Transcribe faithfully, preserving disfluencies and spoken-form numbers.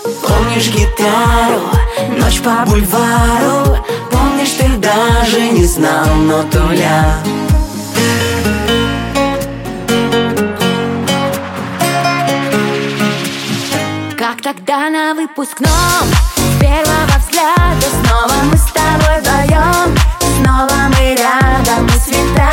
Помнишь гитару, ночь по бульвару? Помнишь, ты даже не знал, но Туля. Как тогда на выпускном, с первого взгляда снова мы с тобой вдвоем, снова мы рядом, и света